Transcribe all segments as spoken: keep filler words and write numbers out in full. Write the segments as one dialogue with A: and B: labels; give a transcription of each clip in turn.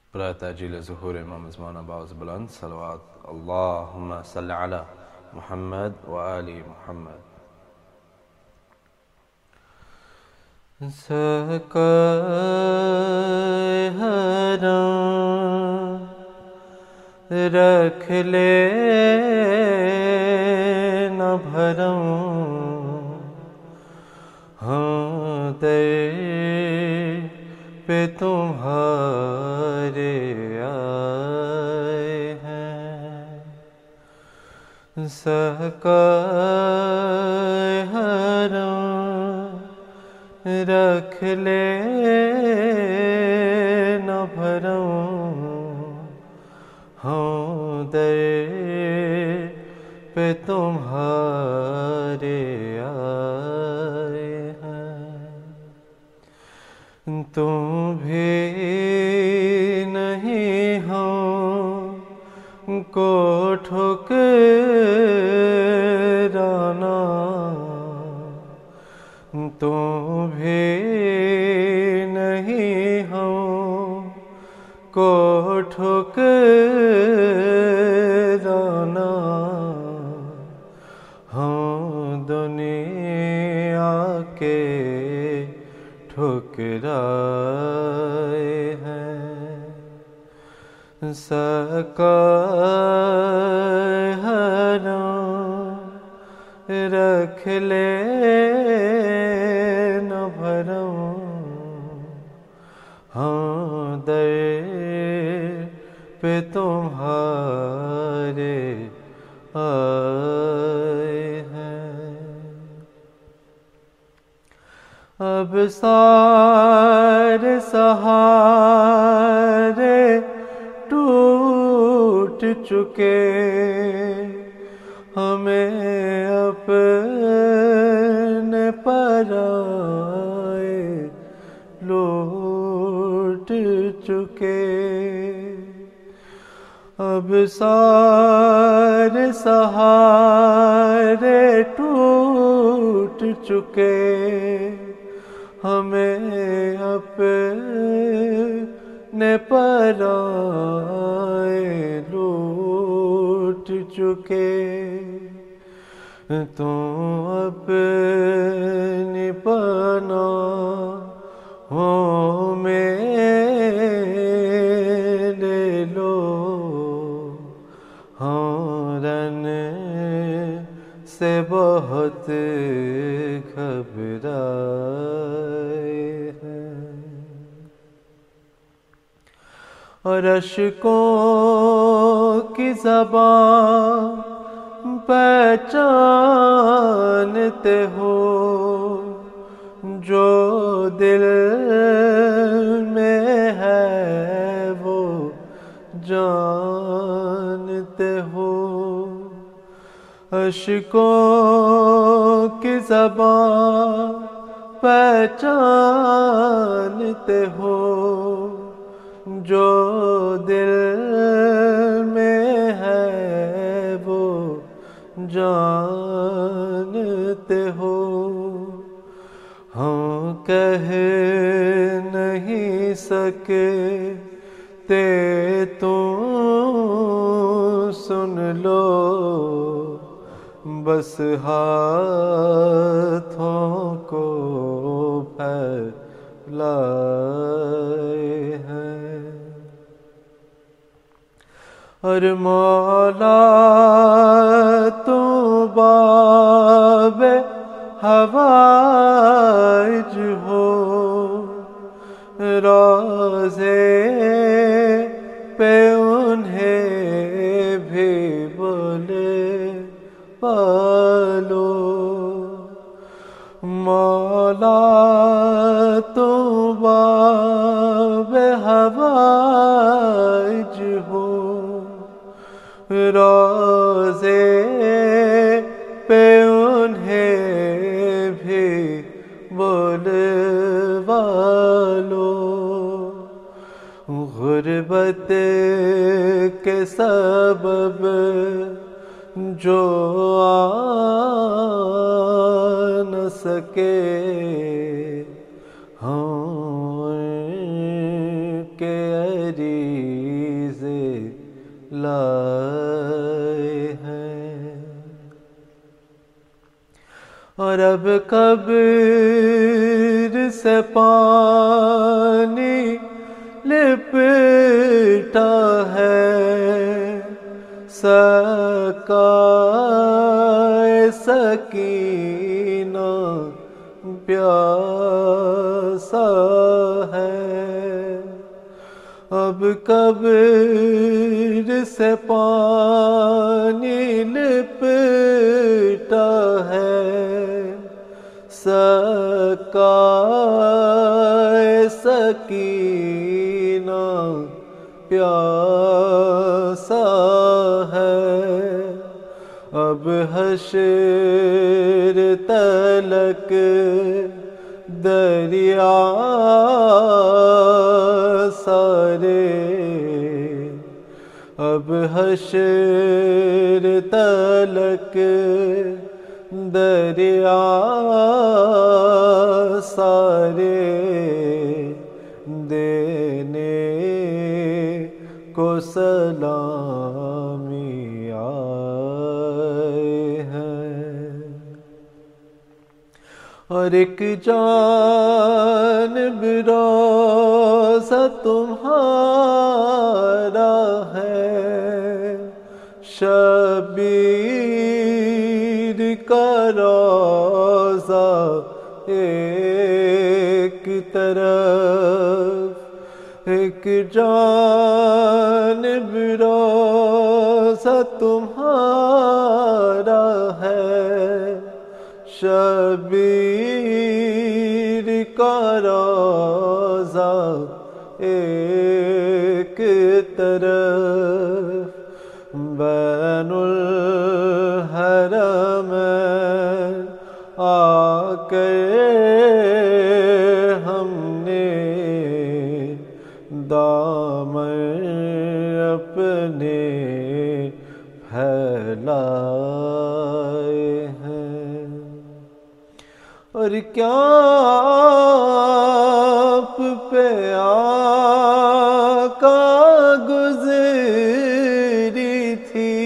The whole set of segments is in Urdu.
A: برای تأجیل ظهور امام زمان باز بلند صلوات اللهم صل على محمد و آل محمد. سقائے حرم رکھ لے نہ بھرم، ہاں در پہ تمہارے آئے ہیں. سقائے حرم رکھ لے نہ بھرم، ہاں در پہ تمہارے آئے ہیں. تم بھی نہیں ہم کو ٹھکرانا، تم بھی نہیں ہم کو ٹھکرانا، ہم دنیا کے ٹھکرائے ہیں. سقائے حرم رکھ لے نہ بھرم، ہاں در پہ تمہارے آئے ہیں. اب سارے سہارے ٹوٹ چکے، ہمیں اپنے پرائے لوٹ چکے. اب سارے سہارے ٹوٹ چکے، ہمیں اپنے پرائے لوٹ چکے. تم اپنی پناہوں میں لے لو، ہاں رن سے بہت گھبرائے ہیں. اور اشکوں کی زبان پہچانتے ہو، جو دل میں ہے وہ جانتے ہو. اشکوں کی زبان پہچانتے ہو، جو دل میں ہے وہ جانتے ہو. ہم کہہ نہیں سکتے تم سن لو، بس ہاتھوں کو پھیلائے ہیں. اور مولا تم باب حوائج ہو، روضے پہ انہیں بھی بولے پالو. مولا تم باب حوائج ہو، روضے پہ انہیں بھی بلوا لو. غربت کے سبب جو آ نہ سکے، ہم کے اور اب قبر سے پانی لپٹا ہے، سقائے سکینہ پیاسا ہے۔ اب قبر سے پانی لپٹا ہے، سقائے سکینہ پیاسا ہے۔ اب حشر تلک دریا سارے، اب حشر تلک دریا سارے دینے کو سلامی آئے ہیں۔ اور ایک جانب روضہ تمہارا ہے، شبیر کا روضہ ایک طرف، ایک جانب روضہ تمہارا ہے، شبیر کا روضہ ایک طرف، بین الحرمین آ کر ہم نے دامن اپنے پھیلائے ہیں۔ اور کیا آپ پہ آقا گزری تھی،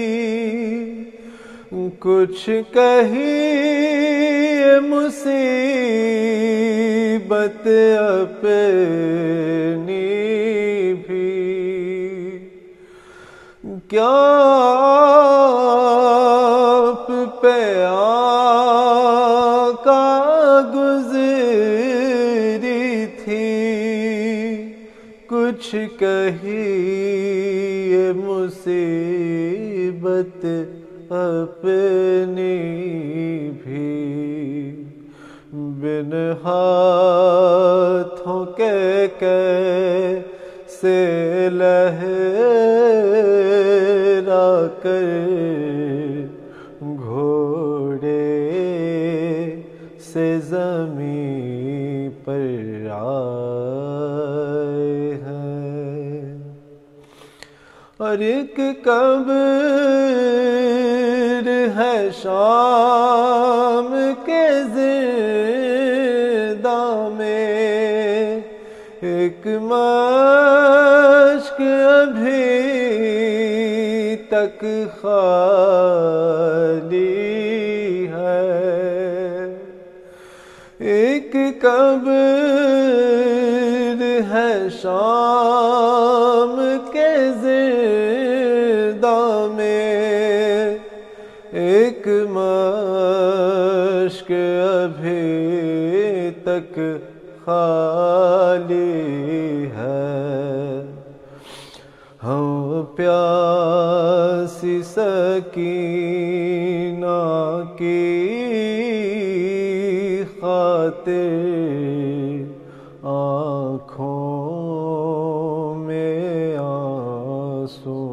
A: کچھ کہی مصیبت اپنی بھی، کیا آپ پہ آقا گزری تھی، کچھ کہی مصیبت اپنی بھی، بن ہاتھوں کے کیسے لہرا کر گھوڑے سے زمین پر آئے ہیں۔ اور ایک قبر ہے شام کے زندہ میں، ایک مشک ابھی تک خالی ہے، ایک قبر ہے شام کے زندہ میں، ایک مشک ابھی تک خالی ہے۔ ہم پیاسی سکینہ کی خاطر آنکھوں میں آنسو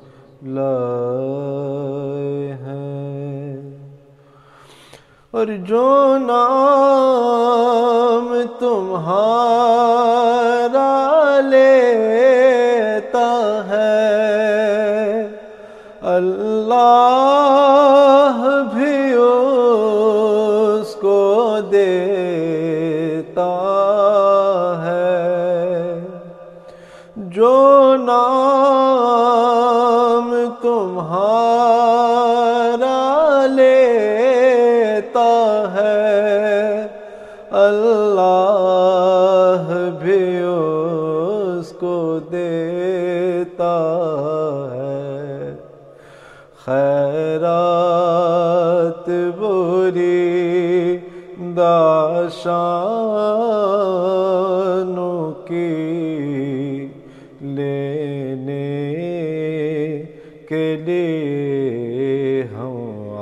A: لائے ہیں۔ اور جو نام تمہارا لیتا ہے، اللہ بھی اس کو دیتا ہے۔ جو نام تمہارا لیتا دیتا ہے اللہ بھی اس کو دیتا ہے، خیرات بری داشانوں کی لینے کے لیے ہم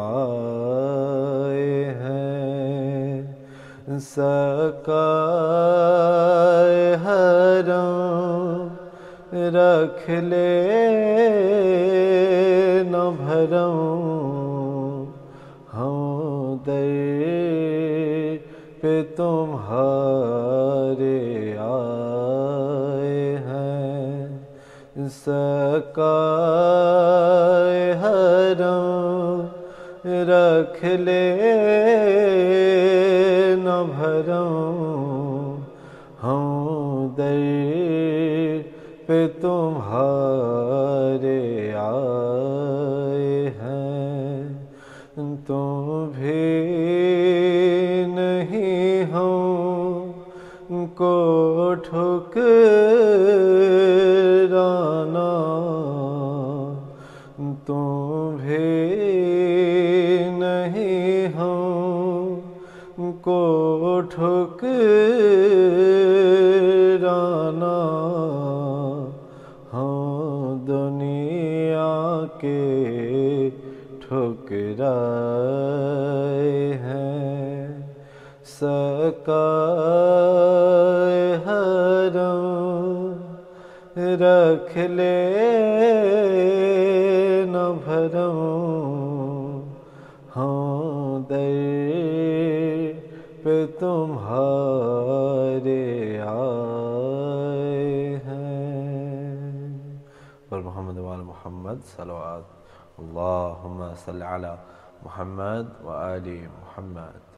A: آئے ہیں، سقائے حرم رکھ لے نہ بھرم، ہم در پہ تمہارے آئے ہیں، سقائے حرم رکھ لے نہ بھرم، ہم در پہ تمہارے آئے ہیں، تم بھی نہیں ہم کو ٹھکرانا، تم بھی نہیں ہم کو ٹھکرانا، ہم دنیا کے ٹھکرائے ہیں، سقائے حرم رکھ لے نہ بھرم، ہم در پہ تمہارے آئے ہیں۔ پر محمد وآل محمد صلوات اللہم صلی علی محمد وآل محمد۔